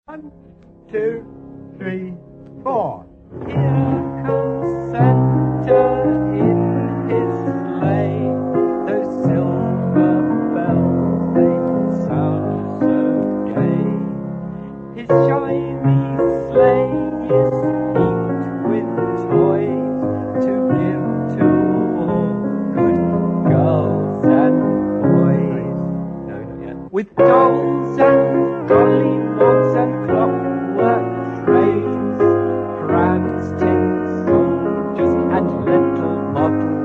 1, 2, 3, 4. Here comes Santa in his sleigh. Those silver bells, they sound so gay. His shiny sleigh is heaped with toys to give to all good girls and boys. No, not yet. With dolls and dollywogs and clockwork trains, prams, tin soldiers, and little model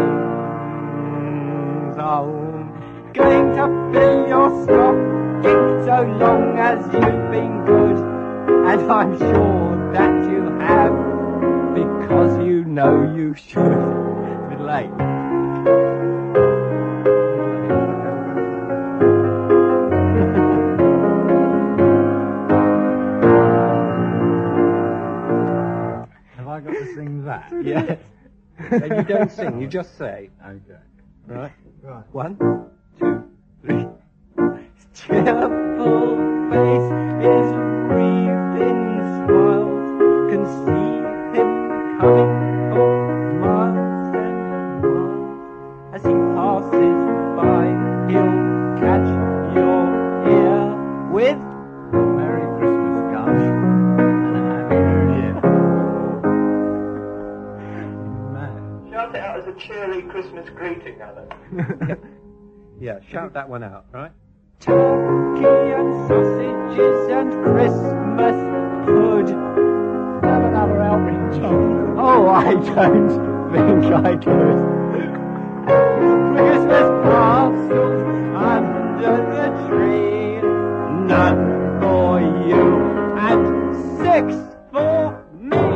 trains. Oh, going to fill your stocking so long as you've been good, and I'm sure that you have, because you know you should. It's a bit late. Have I got to sing that? Yes. And you don't sing, you just say. Okay. Right? Right. 1, 2, 3. His cheerful face is wreathed in smiles. Can see him coming for miles and miles. As he passes by, he'll catch your ear with Merry Christmas, Gus. And a Happy New Year. Man. Shout it out as a cheery Christmas greeting, Alan. Yeah, shout that one out, right? Turkey and sausages and Christmas pudd. Have another Elton John. Oh, I don't think I could. Christmas parcels under the tree. None for you and 6 for me.